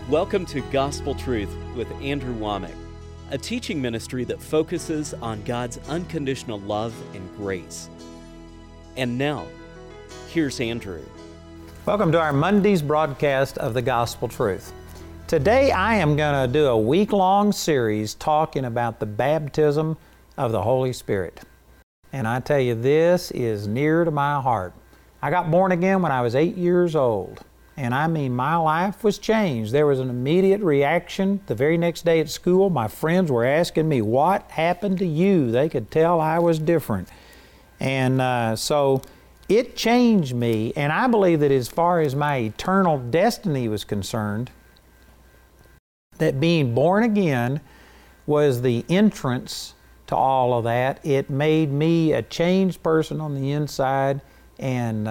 Welcome to Gospel Truth with Andrew Womack, a teaching ministry that focuses on God's unconditional love and grace. And now, here's Andrew. Welcome to our Monday's broadcast of the Gospel Truth. Today I am going to do a week-long series talking about the baptism of the Holy Spirit. And I tell you, this is near to my heart. I got born again when I was 8 years old. And I mean, my life was changed. There was an immediate reaction. The very next day at school, my friends were asking me, what happened to you? They could tell I was different. And so it changed me. And I believe that as far as my eternal destiny was concerned, that being born again was the entrance to all of that. It made me a changed person on the inside. And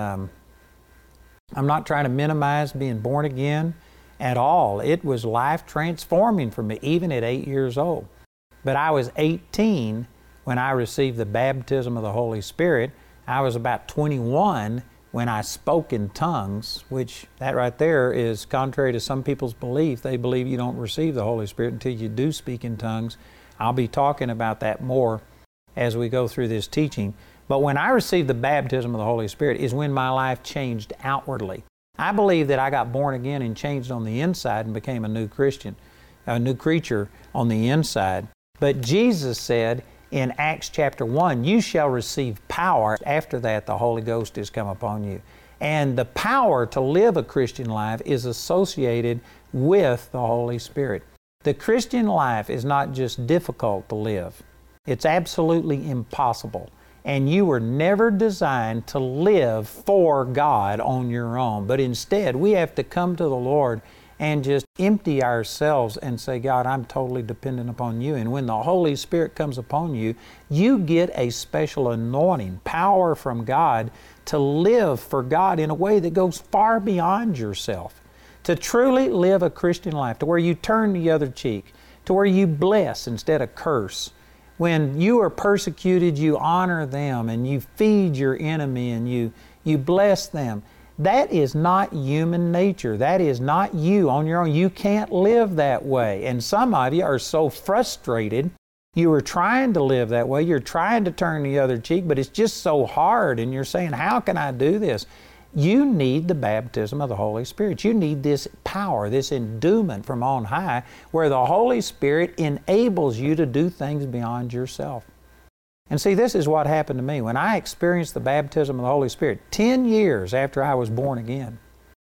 I'm not trying to minimize being born again at all. It was life transforming for me, even at 8 years old. But I was 18 when I received the baptism of the Holy Spirit. I was about 21 when I spoke in tongues, which that right there is contrary to some people's belief. They believe you don't receive the Holy Spirit until you do speak in tongues. I'll be talking about that more as we go through this teaching. But when I received the baptism of the Holy Spirit is when my life changed outwardly. I believe that I got born again and changed on the inside and became a new Christian, a new creature on the inside. But Jesus said in Acts chapter 1, you shall receive power. After that, the Holy Ghost is come upon you. And the power to live a Christian life is associated with the Holy Spirit. The Christian life is not just difficult to live. It's absolutely impossible. And you were never designed to live for God on your own. But instead, we have to come to the Lord and just empty ourselves and say, God, I'm totally dependent upon you. And when the Holy Spirit comes upon you, you get a special anointing, power from God to live for God in a way that goes far beyond yourself. To truly live a Christian life, to where you turn the other cheek, to where you bless instead of curse. When you are persecuted, you honor them and you feed your enemy and you bless them. That is not human nature. That is not you on your own. You can't live that way. And some of you are so frustrated. You are trying to live that way. You're trying to turn the other cheek, but it's just so hard. And you're saying, how can I do this? You need the baptism of the Holy Spirit. You need this power, this endowment from on high, where the Holy Spirit enables you to do things beyond yourself. And see, this is what happened to me. When I experienced the baptism of the Holy Spirit, 10 years after I was born again,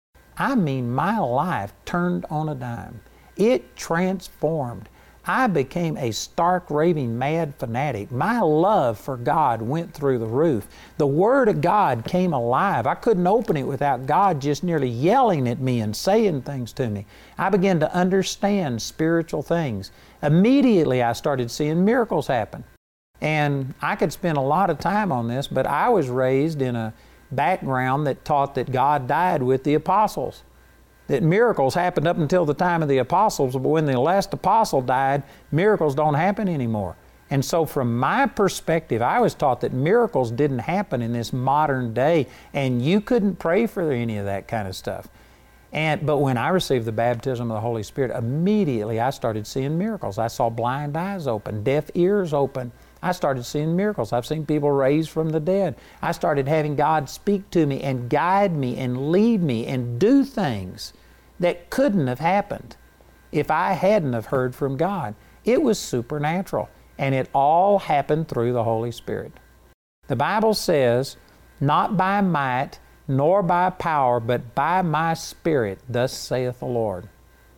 I mean, my life turned on a dime. It transformed. I became a stark, raving, mad fanatic. My love for God went through the roof. The Word of God came alive. I couldn't open it without God just nearly yelling at me and saying things to me. I began to understand spiritual things. Immediately, I started seeing miracles happen. And I could spend a lot of time on this, but I was raised in a background that taught that God died with the apostles. That miracles happened up until the time of the apostles, but when the last apostle died, miracles don't happen anymore. And so from my perspective, I was taught that miracles didn't happen in this modern day, and you couldn't pray for any of that kind of stuff. But when I received the baptism of the Holy Spirit, immediately I started seeing miracles. I saw blind eyes open, deaf ears open. I started seeing miracles. I've seen people raised from the dead. I started having God speak to me and guide me and lead me and do things that couldn't have happened if I hadn't have heard from God. It was supernatural, and it all happened through the Holy Spirit. The Bible says, not by might nor by power, but by my Spirit, thus saith the Lord.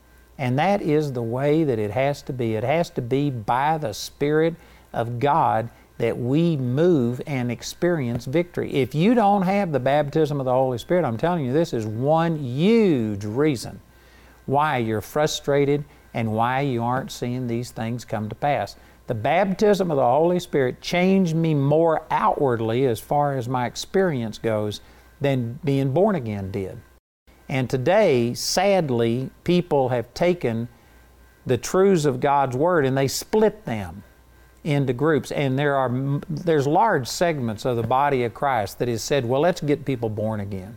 And that is the way that it has to be. It has to be by the Spirit of God that we move and experience victory. If you don't have the baptism of the Holy Spirit, I'm telling you, this is one huge reason why you're frustrated and why you aren't seeing these things come to pass. The baptism of the Holy Spirit changed me more outwardly as far as my experience goes than being born again did. And today, sadly, people have taken the truths of God's Word and they split them into groups. And there's large segments of the body of Christ that has said, well, let's get people born again.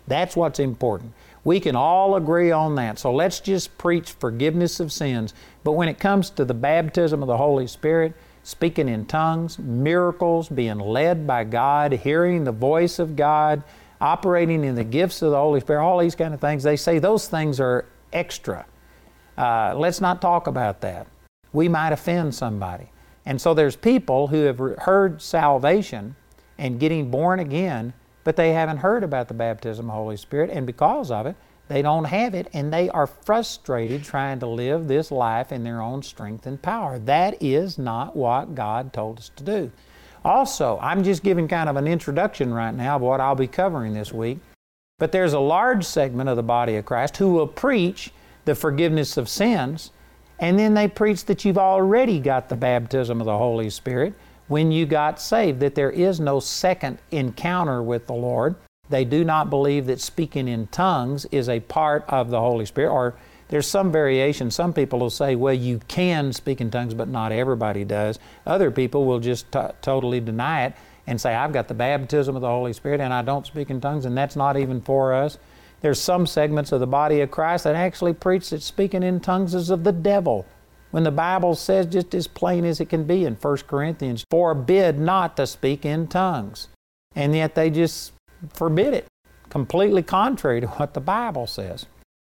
That's what's important. We can all agree on that. So let's just preach forgiveness of sins. But when it comes to the baptism of the Holy Spirit, speaking in tongues, miracles, being led by God, hearing the voice of God, operating in the gifts of the Holy Spirit, all these kind of things, they say those things are extra. Let's not talk about that. We might offend somebody. And so there's people who have heard salvation and getting born again, but they haven't heard about the baptism of the Holy Spirit, and because of it, they don't have it, and they are frustrated trying to live this life in their own strength and power. That is not what God told us to do. Also, I'm just giving kind of an introduction right now of what I'll be covering this week, but there's a large segment of the body of Christ who will preach the forgiveness of sins, and then they preach that you've already got the baptism of the Holy Spirit when you got saved, that there is no second encounter with the Lord. They do not believe that speaking in tongues is a part of the Holy Spirit, or there's some variation. Some people will say, well, you can speak in tongues, but not everybody does. Other people will just totally deny it and say, I've got the baptism of the Holy Spirit and I don't speak in tongues, and that's not even for us. There's some segments of the body of Christ that actually preach that speaking in tongues is of the devil, when the Bible says just as plain as it can be in 1 Corinthians, forbid not to speak in tongues. And yet they just forbid it, completely contrary to what the Bible says.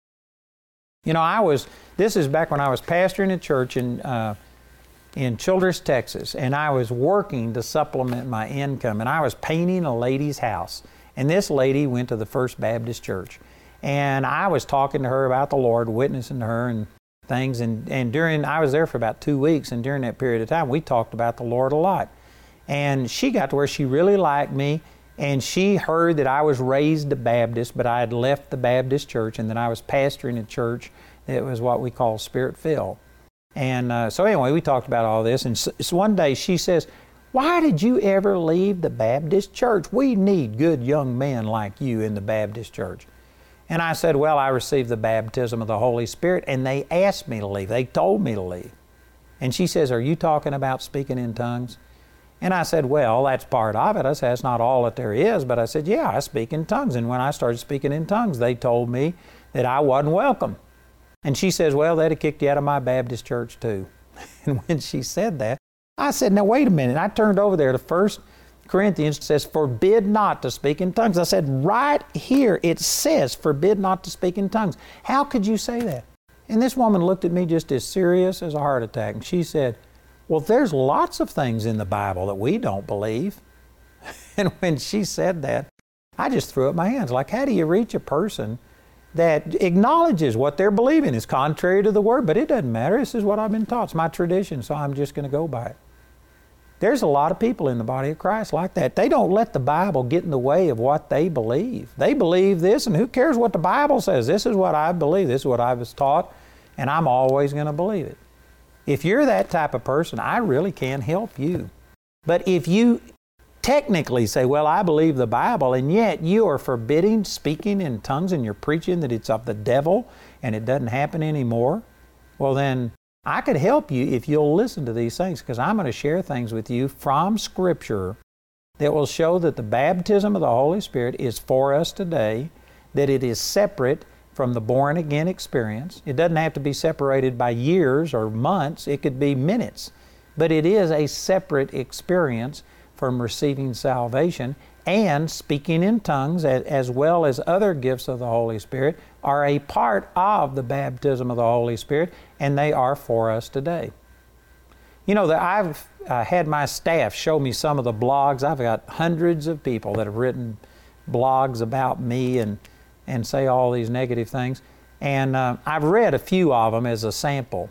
You know, this is back when I was pastoring a church in Childress, Texas, and I was working to supplement my income, and I was painting a lady's house. And this lady went to the First Baptist Church. And I was talking to her about the Lord, witnessing to her and things. And I was there for about 2 weeks, and during that period of time, we talked about the Lord a lot. And she got to where she really liked me, and she heard that I was raised a Baptist, but I had left the Baptist church, and that I was pastoring a church that was what we call Spirit-filled. And so anyway, we talked about all this, and so one day she says, why did you ever leave the Baptist church? We need good young men like you in the Baptist church. And I said, well, I received the baptism of the Holy Spirit, and they asked me to leave. They told me to leave. And she says, are you talking about speaking in tongues? And I said, well, that's part of it. I said, that's not all that there is. But I said, yeah, I speak in tongues. And when I started speaking in tongues, they told me that I wasn't welcome. And she says, well, they'd have kicked you out of my Baptist church too. And when she said that, I said, now wait a minute. I turned over there to 1 Corinthians. It says, forbid not to speak in tongues. I said, right here it says, forbid not to speak in tongues. How could you say that? And this woman looked at me just as serious as a heart attack. And she said, well, there's lots of things in the Bible that we don't believe. And when she said that, I just threw up my hands. Like, how do you reach a person that acknowledges what they're believing is contrary to the Word? But it doesn't matter. This is what I've been taught. It's my tradition, so I'm just going to go by it. There's a lot of people in the body of Christ like that. They don't let the Bible get in the way of what they believe. They believe this, and who cares what the Bible says? This is what I believe. This is what I was taught, and I'm always going to believe it. If you're that type of person, I really can't help you. But if you technically say, well, I believe the Bible, and yet you are forbidding speaking in tongues and you're preaching that it's of the devil and it doesn't happen anymore, well then I could help you if you'll listen to these things, because I'm going to share things with you from Scripture that will show that the baptism of the Holy Spirit is for us today, that it is separate from the born-again experience. It doesn't have to be separated by years or months. It could be minutes. But it is a separate experience from receiving salvation, and speaking in tongues as well as other gifts of the Holy Spirit are a part of the baptism of the Holy Spirit, and they are for us today. You know, I've had my staff show me some of the blogs. I've got hundreds of people that have written blogs about me and say all these negative things. And I've read a few of them as a sample.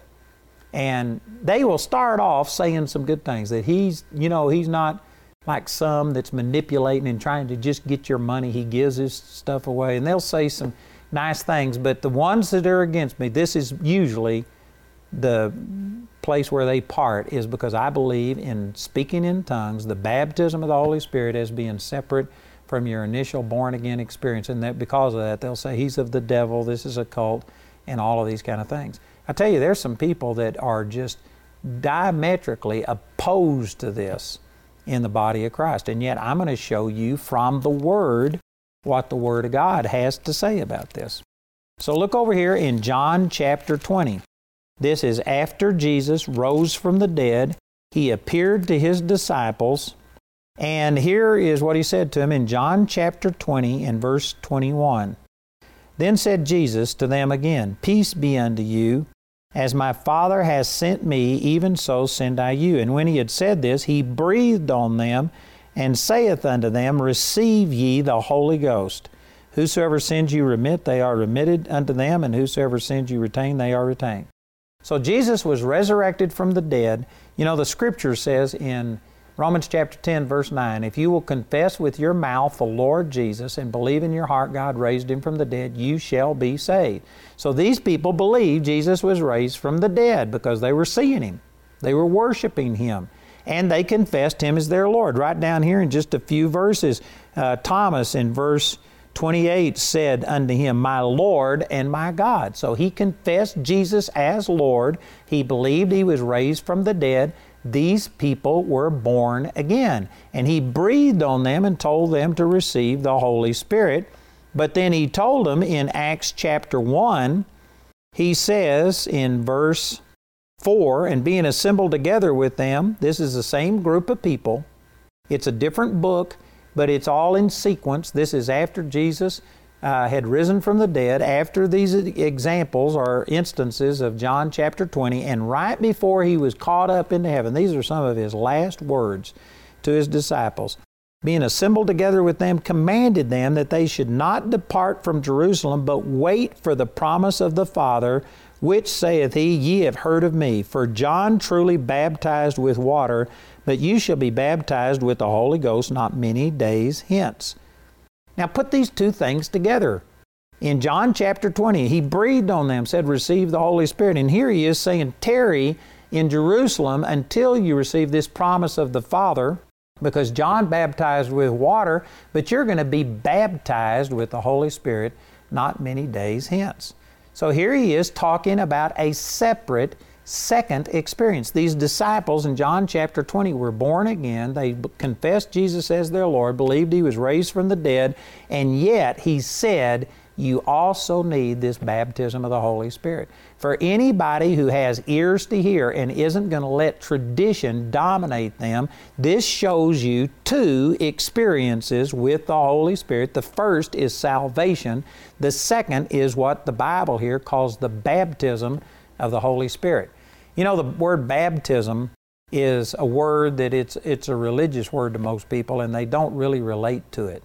And they will start off saying some good things, that he's not like some that's manipulating and trying to just get your money. He gives his stuff away. And they'll say some nice things. But the ones that are against me, this is usually the place where they part, is because I believe in speaking in tongues, the baptism of the Holy Spirit, as being separate from your initial born-again experience. And that because of that, they'll say he's of the devil, this is a cult, and all of these kind of things. I tell you, there's some people that are just diametrically opposed to this in the body of Christ. And yet I'm going to show you from the Word what the Word of God has to say about this. So look over here in John chapter 20. This is after Jesus rose from the dead. He appeared to His disciples. And here is what He said to them in John chapter 20 and verse 21. Then said Jesus to them again, Peace be unto you. As my Father has sent me, even so send I you. And when He had said this, He breathed on them and saith unto them, Receive ye the Holy Ghost. Whosoever sins you remit, they are remitted unto them, and whosoever sins you retain, they are retained. So Jesus was resurrected from the dead. You know, the Scripture says in Romans chapter 10, verse 9, If you will confess with your mouth the Lord Jesus and believe in your heart God raised Him from the dead, you shall be saved. So these people believed Jesus was raised from the dead because they were seeing Him. They were worshiping Him. And they confessed Him as their Lord. Right down here in just a few verses, Thomas in verse 28 said unto Him, My Lord and my God. So he confessed Jesus as Lord. He believed He was raised from the dead. These people were born again. And He breathed on them and told them to receive the Holy Spirit. But then He told them in Acts chapter 1, He says in verse 4, And being assembled together with them, this is the same group of people. It's a different book, but it's all in sequence. This is after Jesus had risen from the dead, after these examples or instances of John chapter 20, and right before He was caught up into heaven. These are some of His last words to His disciples. Being assembled together with them, commanded them that they should not depart from Jerusalem, but wait for the promise of the Father, which saith He, Ye have heard of me. For John truly baptized with water, but you shall be baptized with the Holy Ghost not many days hence. Now put these two things together. In John chapter 20, He breathed on them, said, Receive the Holy Spirit. And here He is saying, tarry in Jerusalem until you receive this promise of the Father, because John baptized with water, but you're going to be baptized with the Holy Spirit not many days hence. So here He is talking about a separate second experience. These disciples in John chapter 20 were born again. They confessed Jesus as their Lord, believed He was raised from the dead, and yet He said, you also need this baptism of the Holy Spirit. For anybody who has ears to hear and isn't going to let tradition dominate them, this shows you two experiences with the Holy Spirit. The first is salvation. The second is what the Bible here calls the baptism of the Holy Spirit. You know, the word baptism is a word that it's a religious word to most people, and they don't really relate to it.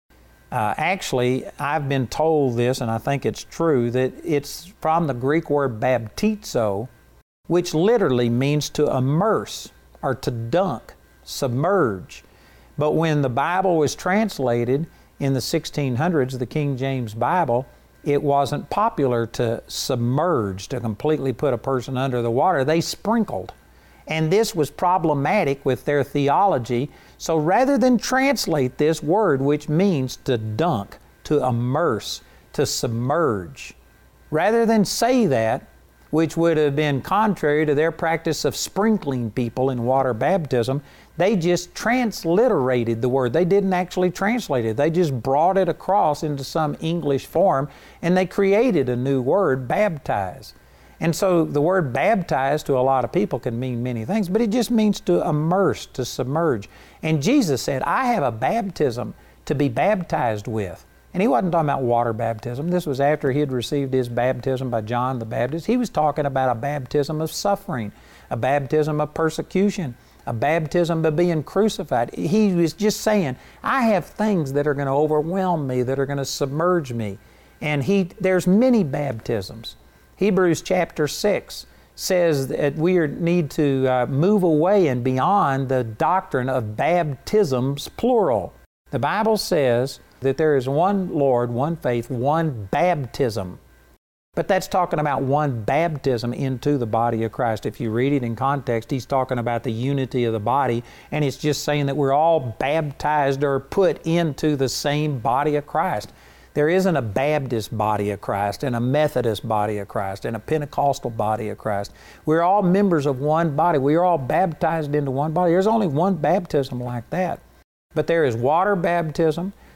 Actually, I've been told this, and I think it's true, that it's from the Greek word baptizo, which literally means to immerse or to dunk, submerge. But when the Bible was translated in the 1600s, the King James Bible, it wasn't popular to submerge, to completely put a person under the water. They sprinkled. And this was problematic with their theology. So rather than translate this word, which means to dunk, to immerse, to submerge, rather than say that, which would have been contrary to their practice of sprinkling people in water baptism, they just transliterated the word. They didn't actually translate it. They just brought it across into some English form, and they created a new word, baptize. And so the word baptize to a lot of people can mean many things, but it just means to immerse, to submerge. And Jesus said, I have a baptism to be baptized with. And He wasn't talking about water baptism. This was after He had received His baptism by John the Baptist. He was talking about a baptism of suffering, a baptism of persecution, a baptism of being crucified. He was just saying, I have things that are going to overwhelm me, that are going to submerge me. And there's many baptisms. Hebrews chapter 6 says that we need to move away and beyond the doctrine of baptisms, plural. The Bible says that there is one Lord, one faith, one baptism. But that's talking about one baptism into the body of Christ. If you read it in context, He's talking about the unity of the body, and it's just saying that we're all baptized or put into the same body of Christ. There isn't a Baptist body of Christ and a Methodist body of Christ and a Pentecostal body of Christ. We're all members of one body. We are all baptized into one body. There's only one baptism like that. But there is water baptism,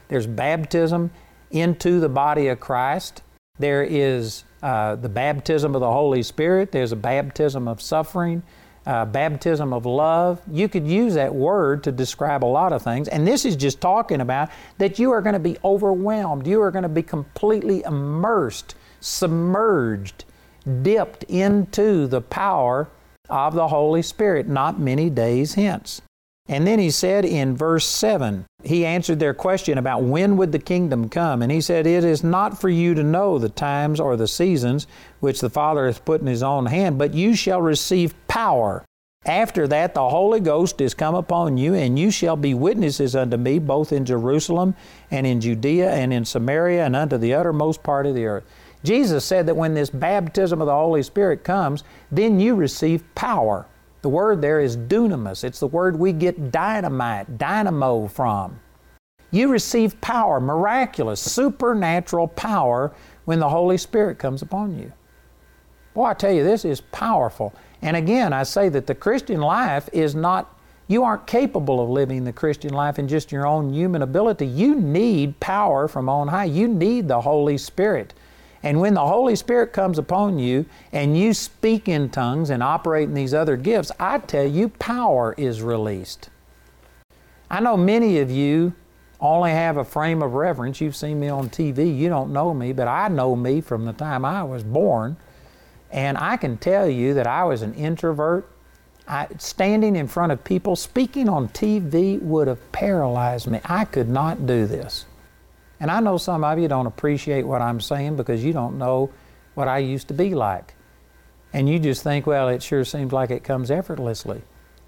There's baptism into the body of Christ. There is the baptism of the Holy Spirit. There's a baptism of suffering, baptism of love. You could use that word to describe a lot of things. And this is just talking about that you are going to be overwhelmed. You are going to be completely immersed, submerged, dipped into the power of the Holy Spirit not many days hence. And then he said in verse 7, he answered their question about when would the kingdom come. And he said, it is not for you to know the times or the seasons which the Father hath put in His own hand, but you shall receive power. After that, the Holy Ghost is come upon you, and you shall be witnesses unto me, both in Jerusalem and in Judea and in Samaria and unto the uttermost part of the earth. Jesus said that when this baptism of the Holy Spirit comes, then you receive power. The word there is dunamis. It's the word we get dynamite, dynamo from. You receive power, miraculous, supernatural power when the Holy Spirit comes upon you. Boy, I tell you, this is powerful. And again, I say that the Christian life is not, you aren't capable of living the Christian life in just your own human ability. You need power from on high. You need the Holy Spirit. And when the Holy Spirit comes upon you and you speak in tongues and operate in these other gifts, I tell you, power is released. I know many of you only have a frame of reference. You've seen me on TV. You don't know me, but I know me from the time I was born. And I can tell you that I was an introvert. Standing in front of people, speaking on TV would have paralyzed me. I could not do this. And I know some of you don't appreciate what I'm saying because you don't know what I used to be like. And you just think, well, it sure seems like it comes effortlessly.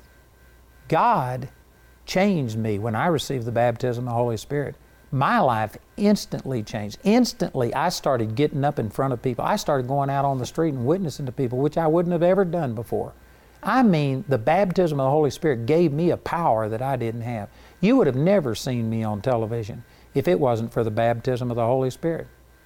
God changed me when I received the baptism of the Holy Spirit. My life instantly changed. Instantly, I started getting up in front of people. I started going out on the street and witnessing to people, which I wouldn't have ever done before. I mean, the baptism of the Holy Spirit gave me a power that I didn't have. You would have never seen me on television if it wasn't for the baptism of the Holy Spirit.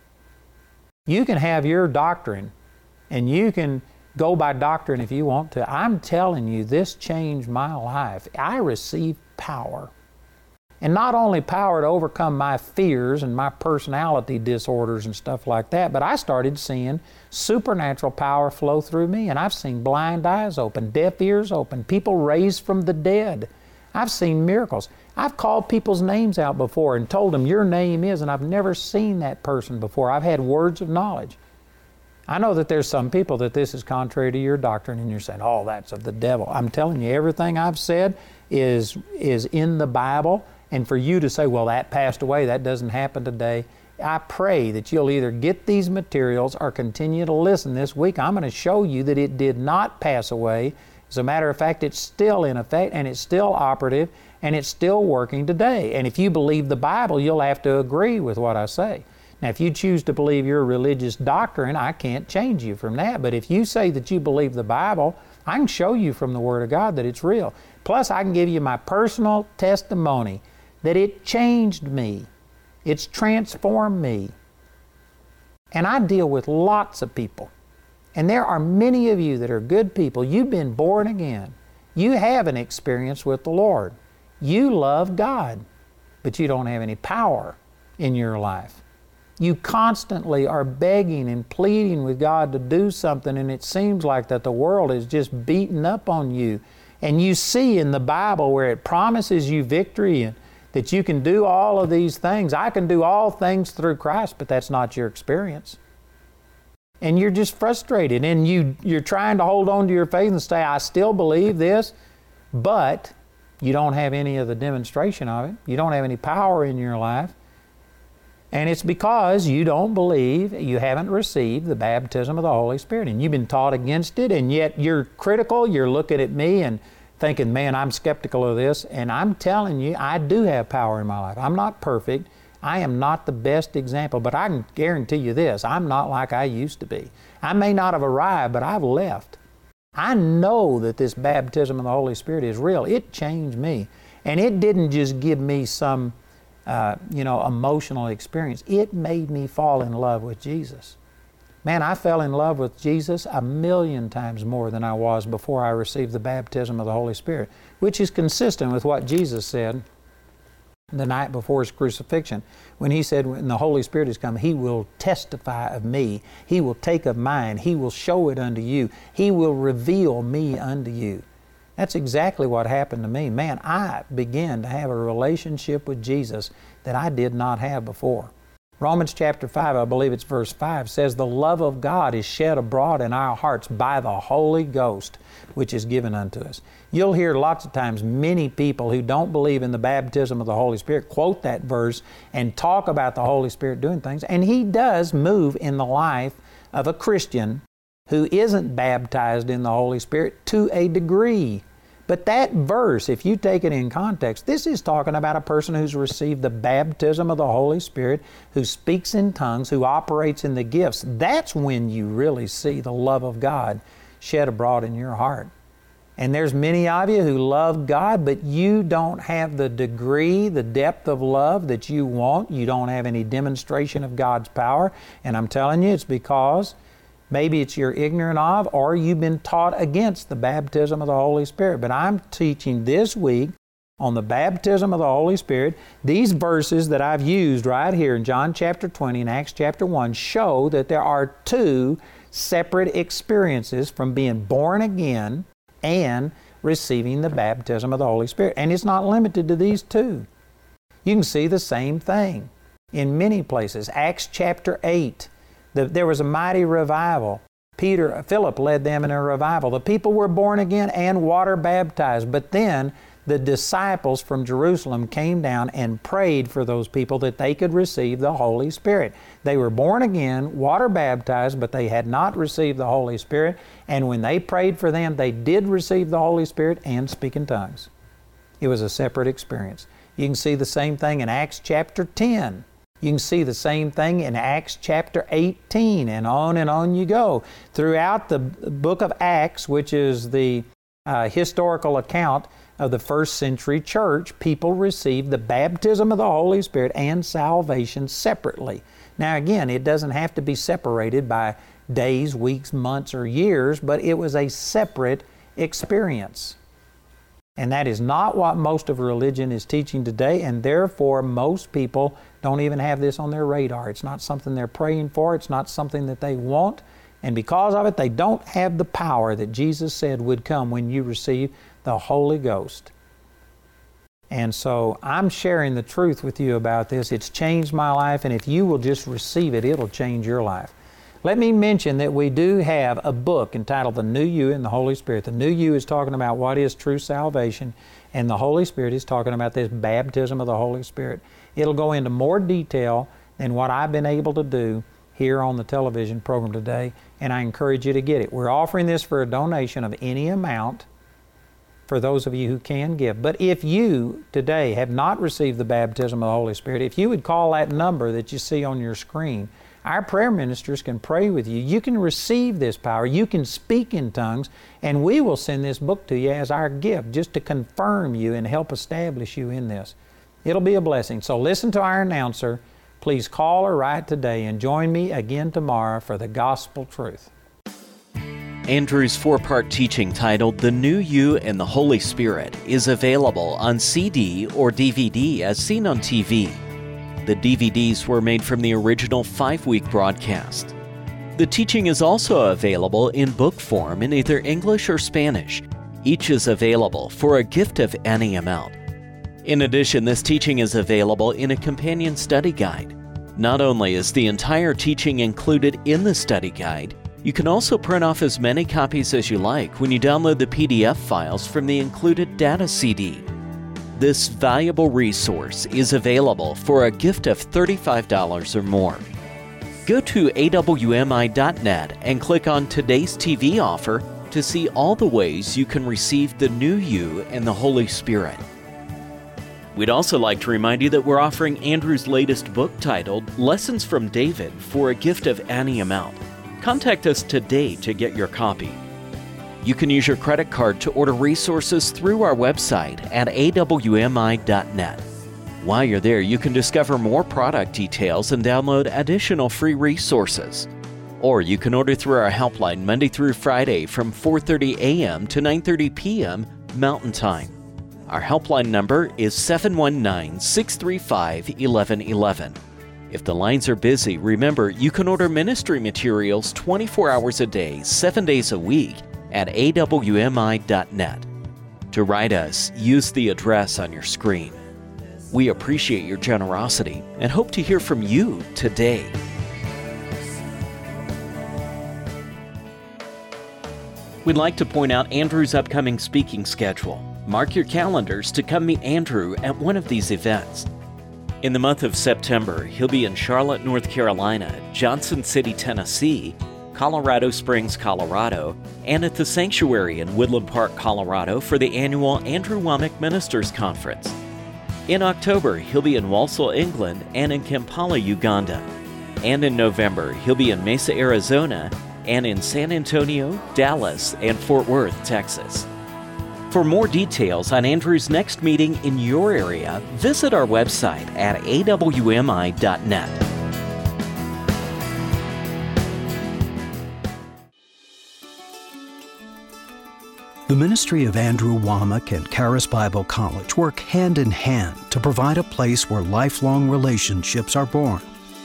You can have your doctrine, and you can go by doctrine if you want to. I'm telling you, this changed my life. I received power. And not only power to overcome my fears and my personality disorders and stuff like that, but I started seeing supernatural power flow through me. And I've seen blind eyes open, deaf ears open, people raised from the dead. I've seen miracles. I've called people's names out before and told them your name is, and I've never seen that person before. I've had words of knowledge. I know that there's some people that this is contrary to your doctrine, and you're saying, oh, that's of the devil. I'm telling you, everything I've said is in the Bible, and for you to say, well, that passed away, that doesn't happen today, I pray that you'll either get these materials or continue to listen this week. I'm going to show you that it did not pass away. As a matter of fact, it's still in effect, and it's still operative, and it's still working today. And if you believe the Bible, you'll have to agree with what I say. Now, if you choose to believe your religious doctrine, I can't change you from that. But if you say that you believe the Bible, I can show you from the Word of God that it's real. Plus, I can give you my personal testimony that it changed me. It's transformed me. And I deal with lots of people. And there are many of you that are good people. You've been born again. You have an experience with the Lord. You love God, but you don't have any power in your life. You constantly are begging and pleading with God to do something, and it seems like that the world is just beating up on you. And you see in the Bible where it promises you victory and that you can do all of these things. I can do all things through Christ, but that's not your experience. And you're just frustrated, and you're trying to hold on to your faith and say, I still believe this, but you don't have any of the demonstration of it. You don't have any power in your life. And it's because you don't believe, you haven't received the baptism of the Holy Spirit, and you've been taught against it, and yet you're critical, you're looking at me and thinking, man, I'm skeptical of this, and I'm telling you, I do have power in my life. I'm not perfect. I am not the best example, but I can guarantee you this, I'm not like I used to be. I may not have arrived, but I've left. I know that this baptism of the Holy Spirit is real. It changed me, and it didn't just give me some emotional experience. It made me fall in love with Jesus. Man, I fell in love with Jesus 1,000,000 times more than I was before I received the baptism of the Holy Spirit, which is consistent with what Jesus said the night before his crucifixion, when he said, when the Holy Spirit has come, he will testify of me. He will take of mine. He will show it unto you. He will reveal me unto you. That's exactly what happened to me. Man, I began to have a relationship with Jesus that I did not have before. Romans chapter 5, I believe it's verse 5, says, the love of God is shed abroad in our hearts by the Holy Ghost, which is given unto us. You'll hear lots of times many people who don't believe in the baptism of the Holy Spirit quote that verse and talk about the Holy Spirit doing things, and He does move in the life of a Christian who isn't baptized in the Holy Spirit to a degree. But that verse, if you take it in context, this is talking about a person who's received the baptism of the Holy Spirit, who speaks in tongues, who operates in the gifts. That's when you really see the love of God shed abroad in your heart. And there's many of you who love God, but you don't have the degree, the depth of love that you want. You don't have any demonstration of God's power. And I'm telling you, it's because maybe it's you're ignorant of, or you've been taught against the baptism of the Holy Spirit. But I'm teaching this week on the baptism of the Holy Spirit. These verses that I've used right here in John chapter 20 and Acts chapter 1 show that there are two separate experiences from being born again and receiving the baptism of the Holy Spirit. And it's not limited to these two. You can see the same thing in many places. Acts chapter 8. There was a mighty revival. Philip led them in a revival. The people were born again and water baptized. But then the disciples from Jerusalem came down and prayed for those people that they could receive the Holy Spirit. They were born again, water baptized, but they had not received the Holy Spirit. And when they prayed for them, they did receive the Holy Spirit and speak in tongues. It was a separate experience. You can see the same thing in Acts chapter 10. You can see the same thing in Acts chapter 18, and on you go. Throughout the book of Acts, which is the historical account of the first century church, people received the baptism of the Holy Spirit and salvation separately. Now again, it doesn't have to be separated by days, weeks, months, or years, but it was a separate experience. And that is not what most of religion is teaching today, and therefore most people don't even have this on their radar. It's not something they're praying for. It's not something that they want. And because of it, they don't have the power that Jesus said would come when you receive the Holy Ghost. And so I'm sharing the truth with you about this. It's changed my life, and if you will just receive it, it'll change your life. Let me mention that we do have a book entitled The New You in the Holy Spirit. The New You is talking about what is true salvation, and the Holy Spirit is talking about this baptism of the Holy Spirit. It'll go into more detail than what I've been able to do here on the television program today, and I encourage you to get it. We're offering this for a donation of any amount for those of you who can give. But if you today have not received the baptism of the Holy Spirit, if you would call that number that you see on your screen, our prayer ministers can pray with you. You can receive this power. You can speak in tongues, and we will send this book to you as our gift just to confirm you and help establish you in this. It'll be a blessing. So listen to our announcer. Please call or write today and join me again tomorrow for the Gospel Truth. Andrew's 4-part teaching titled The New You and the Holy Spirit is available on CD or DVD as seen on TV. The DVDs were made from the original 5-week broadcast. The teaching is also available in book form in either English or Spanish. Each is available for a gift of any amount. In addition, this teaching is available in a companion study guide. Not only is the entire teaching included in the study guide, you can also print off as many copies as you like when you download the PDF files from the included data CD. This valuable resource is available for a gift of $35 or more. Go to awmi.net and click on today's TV offer to see all the ways you can receive the new you and the Holy Spirit. We'd also like to remind you that we're offering Andrew's latest book titled Lessons from David for a gift of any amount. Contact us today to get your copy. You can use your credit card to order resources through our website at awmi.net. While you're there, you can discover more product details and download additional free resources. Or you can order through our helpline Monday through Friday from 4:30 a.m. to 9:30 p.m. Mountain Time. Our helpline number is 719-635-1111. If the lines are busy, remember you can order ministry materials 24 hours a day, 7 days a week at awmi.net. To write us, use the address on your screen. We appreciate your generosity and hope to hear from you today. We'd like to point out Andrew's upcoming speaking schedule. Mark your calendars to come meet Andrew at one of these events. In the month of September, he'll be in Charlotte, North Carolina, Johnson City, Tennessee, Colorado Springs, Colorado, and at the Sanctuary in Woodland Park, Colorado for the annual Andrew Wommack Ministers Conference. In October, he'll be in Walsall, England, and in Kampala, Uganda. And in November, he'll be in Mesa, Arizona, and in San Antonio, Dallas, and Fort Worth, Texas. For more details on Andrew's next meeting in your area, visit our website at awmi.net. The ministry of Andrew Wommack and Charis Bible College work hand in hand to provide a place where lifelong relationships are born.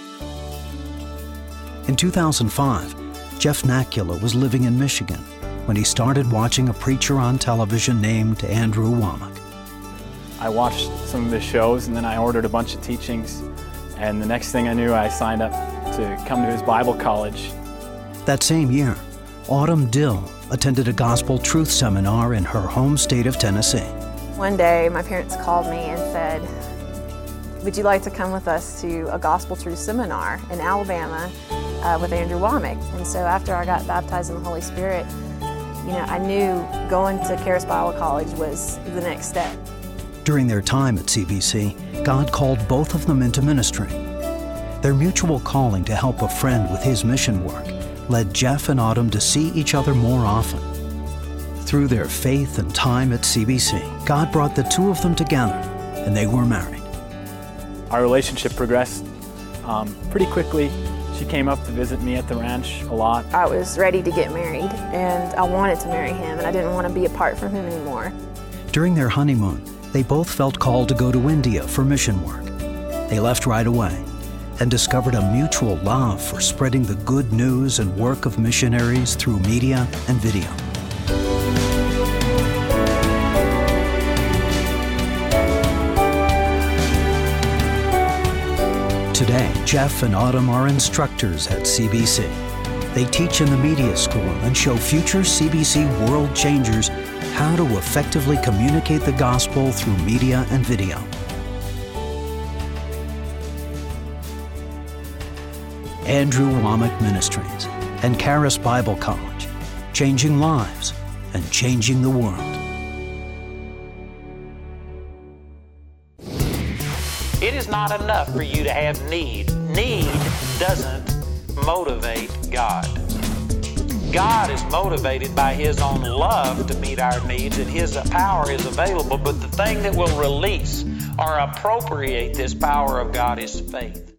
In 2005, Jeff Nakula was living in Michigan when he started watching a preacher on television named Andrew Wommack. I watched some of his shows and then I ordered a bunch of teachings, and the next thing I knew I signed up to come to his Bible college. That same year, Autumn Dill attended a gospel truth seminar in her home state of Tennessee. One day my parents called me and said, would you like to come with us to a gospel truth seminar in Alabama with Andrew Wommack? And so after I got baptized in the Holy Spirit, I knew going to Charis Bible College was the next step. During their time at CBC, God called both of them into ministry. Their mutual calling to help a friend with his mission work led Jeff and Autumn to see each other more often. Through their faith and time at CBC, God brought the two of them together, and they were married. Our relationship progressed pretty quickly. She came up to visit me at the ranch a lot. I was ready to get married, and I wanted to marry him, and I didn't want to be apart from him anymore. During their honeymoon, they both felt called to go to India for mission work. They left right away and discovered a mutual love for spreading the good news and work of missionaries through media and video. Today, Jeff and Autumn are instructors at CBC. They teach in the media school and show future CBC world changers how to effectively communicate the gospel through media and video. Andrew Wommack Ministries and Charis Bible College, changing lives and changing the world. It is not enough for you to have need. Need doesn't motivate God. God is motivated by His own love to meet our needs, and His power is available, but the thing that will release or appropriate this power of God is faith.